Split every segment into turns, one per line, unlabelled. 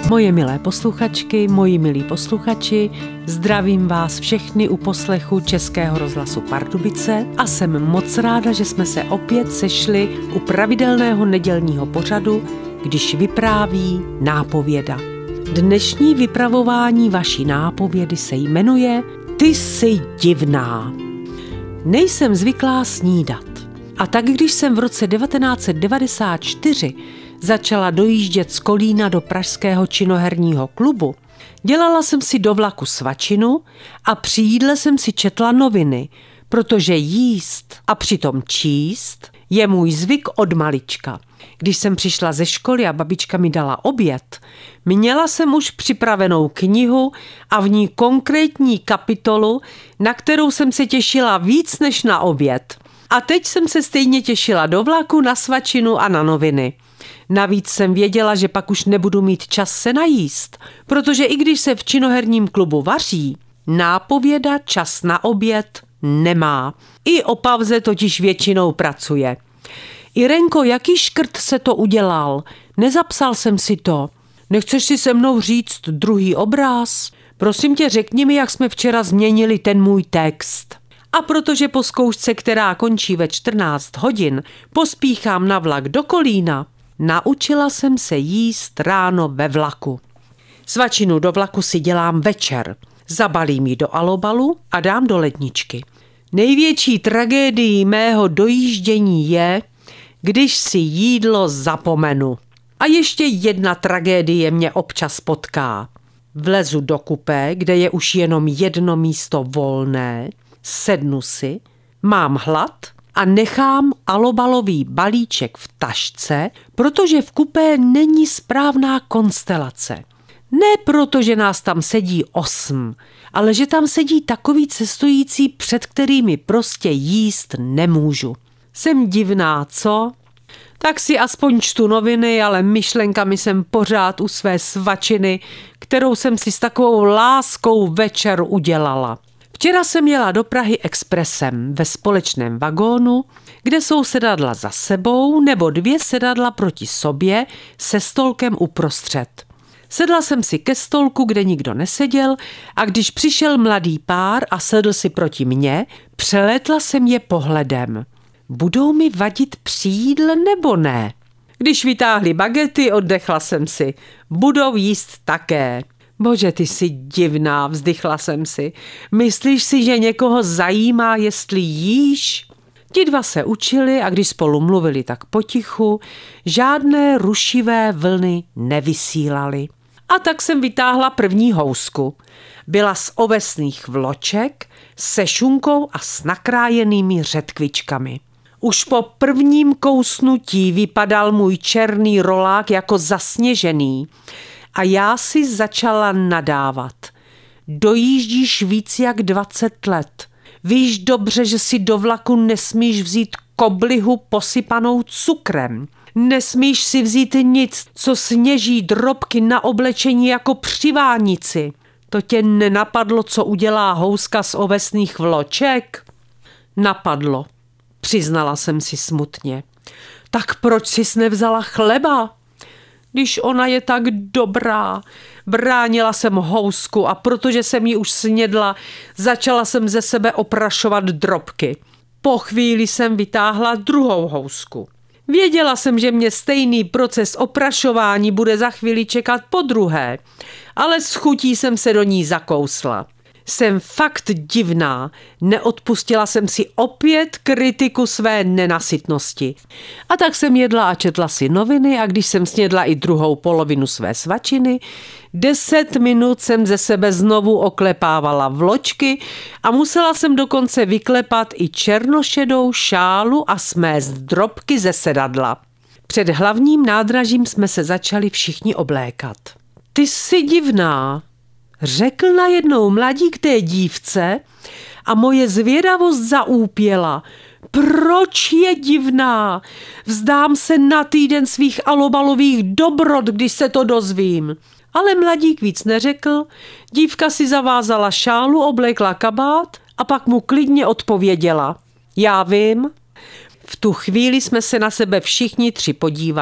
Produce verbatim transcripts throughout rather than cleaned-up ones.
Moje milé posluchačky, moji milí posluchači, zdravím vás všechny u poslechu Českého rozhlasu Pardubice a jsem moc ráda, že jsme se opět sešli u pravidelného nedělního pořadu, když vypráví nápověda. Dnešní vypravování vaší nápovědy se jmenuje Ty jsi divná. Nejsem zvyklá snídat. A tak když jsem v roce devatenáct set devadesát čtyři začala dojíždět z Kolína do pražského činoherního klubu, dělala jsem si do vlaku svačinu a při jídle jsem si četla noviny, protože jíst a přitom číst je můj zvyk od malička. Když jsem přišla ze školy a babička mi dala oběd, měla jsem už připravenou knihu a v ní konkrétní kapitolu, na kterou jsem se těšila víc než na oběd. A teď jsem se stejně těšila do vlaku, na svačinu a na noviny. Navíc jsem věděla, že pak už nebudu mít čas se najíst, protože i když se v činoherním klubu vaří, nápověda čas na oběd nemá. I o pauze totiž většinou pracuje. Irenko, jaký škrt se to udělal? Nezapsal jsem si to. Nechceš si se mnou říct druhý obráz? Prosím tě, řekni mi, jak jsme včera změnili ten můj text. A protože po zkoušce, která končí ve čtrnáct hodin, pospíchám na vlak do Kolína, naučila jsem se jíst ráno ve vlaku. Svačinu do vlaku si dělám večer. Zabalím ji do alobalu a dám do ledničky. Největší tragédií mého dojíždění je, když si jídlo zapomenu. A ještě jedna tragédie mě občas potká. Vlezu do kupé, kde je už jenom jedno místo volné, sednu si, mám hlad a nechám alobalový balíček v tašce, protože v kupé není správná konstelace. Ne proto, že nás tam sedí osm, ale že tam sedí takový cestující, před kterými prostě jíst nemůžu. Jsem divná, co? Tak si aspoň čtu noviny, ale myšlenkami jsem pořád u své svačiny, kterou jsem si s takovou láskou večer udělala. Včera jsem jela do Prahy expresem ve společném vagónu, kde jsou sedadla za sebou nebo dvě sedadla proti sobě se stolkem uprostřed. Sedla jsem si ke stolku, kde nikdo neseděl, a když přišel mladý pár a sedl si proti mně, přelétla jsem je pohledem. Budou mi vadit při jídle nebo ne? Když vytáhli bagety, oddechla jsem si. Budou jíst také. Bože, ty jsi divná, vzdychla jsem si. Myslíš si, že někoho zajímá, jestli jíš? Ti dva se učili a když spolu mluvili tak potichu, žádné rušivé vlny nevysílaly. A tak jsem vytáhla první housku. Byla z ovesných vloček, se šunkou a s nakrájenými řetkvičkami. Už po prvním kousnutí vypadal můj černý rolák jako zasněžený a já si začala nadávat. Dojíždíš víc jak dvacet let. Víš dobře, že si do vlaku nesmíš vzít koblihu posypanou cukrem. Nesmíš si vzít nic, co sněží drobky na oblečení jako při vánici. To tě nenapadlo, co udělá houska z ovesných vloček? Napadlo, přiznala jsem si smutně. Tak proč sis nevzala chleba? Když ona je tak dobrá. Bránila jsem housku a protože jsem ji už snědla, začala jsem ze sebe oprašovat drobky. Po chvíli jsem vytáhla druhou housku. Věděla jsem, že mě stejný proces oprašování bude za chvíli čekat po druhé, ale s chutí jsem se do ní zakousla. Jsem fakt divná, neodpustila jsem si opět kritiku své nenasytnosti. A tak jsem jedla a četla si noviny a když jsem snědla i druhou polovinu své svačiny, deset minut jsem ze sebe znovu oklepávala vločky a musela jsem dokonce vyklepat i černošedou šálu a smést drobky ze sedadla. Před hlavním nádražím jsme se začali všichni oblékat. Ty jsi divná, řekl najednou mladík té dívce a moje zvědavost zaúpěla. Proč je divná? Vzdám se na týden svých alobalových dobrot, když se to dozvím. Ale mladík víc neřekl, dívka si zavázala šálu, oblékla kabát a pak mu klidně odpověděla. Já vím. V tu chvíli jsme se na sebe všichni tři podívali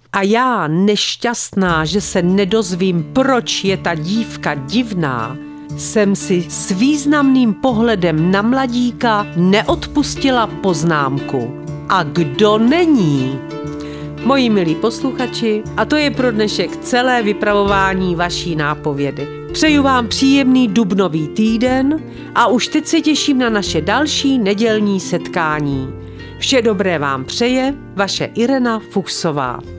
A já, nešťastná, že se nedozvím, proč je ta dívka divná, jsem si s významným pohledem na mladíka neodpustila poznámku. A kdo není? Moji milí posluchači, a to je pro dnešek celé vypravování vaší nápovědy. Přeju vám příjemný dubnový týden a už teď se těším na naše další nedělní setkání. Vše dobré vám přeje vaše Irena Fuchsová.